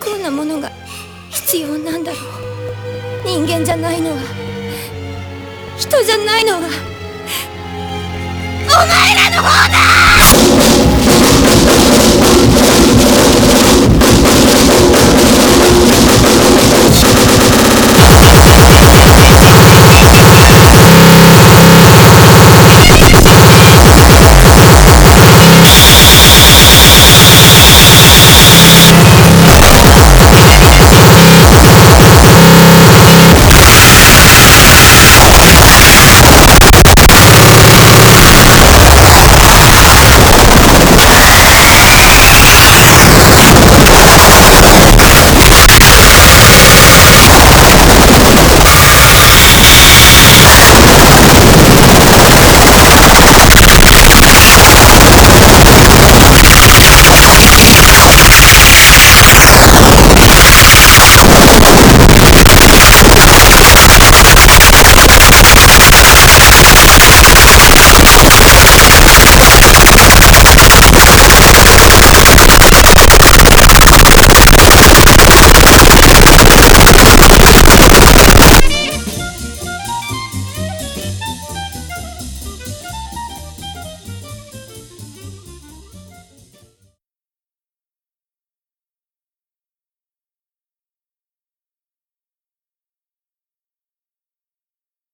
不幸なものが必要なんだろう。人間じゃないのは、人じゃないのはお前らの方だ！